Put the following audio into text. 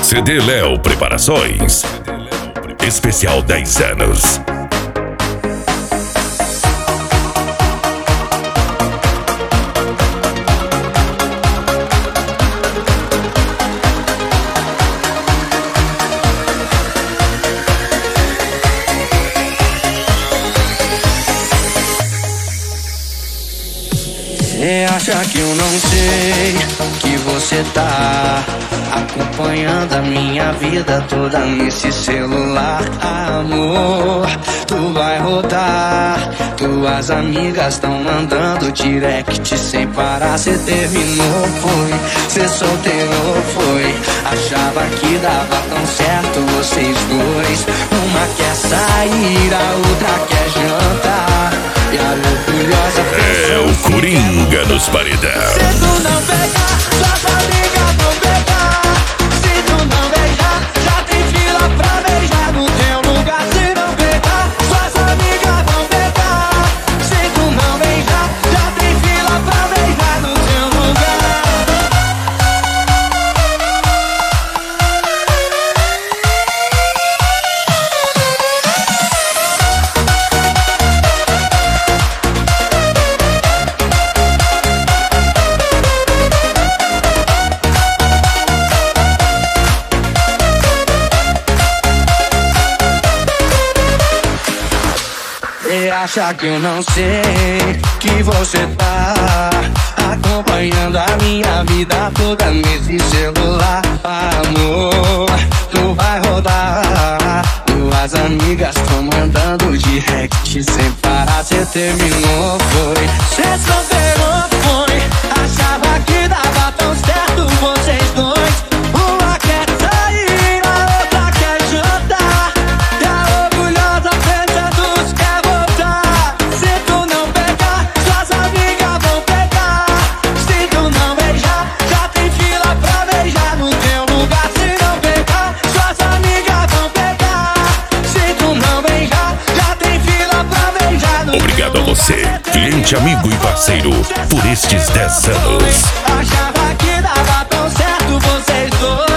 CD Léo Preparações. Especial 10 anos. Cê acha que eu não sei que você tá acompanhando a minha vida toda nesse celular? Amor, tu vai rodar, tuas amigas tão mandando direct sem parar. Cê terminou, foi, cê solteirou, foi. Achava que dava tão certo vocês dois. Uma quer sair, a outra quer jantar, e a orgulhosa é o Coringa nos paredão. Se tu não pegar, suas amigas vão pegar. Se tu não beijar, já tem fila pra beijar no teu lugar. Se não pegar, suas amigas vão pegar. Se tu não beijar, já tem fila pra beijar no teu lugar. Você acha que eu não sei que você tá acompanhando a minha vida toda nesse celular? Amor, tu vai rodar, tuas amigas tão mandando direct sem parar. Cê terminou, foi, cê solteirou, foi. Achava que dava tão certo vocês dois. Uma quer sair, a outra quer jantar, e a orgulhosa pensa dos quer voltar. Se tu não pegar, suas amigas vão pegar. Se tu não beijar, já tem fila pra beijar no teu lugar. Se não pegar, suas amigas vão pegar. Se tu não beijar, já tem fila pra beijar no Obrigado a você, cliente, amigo e parceiro, por estes 10 anos. Achava que dava tão certo vocês dois.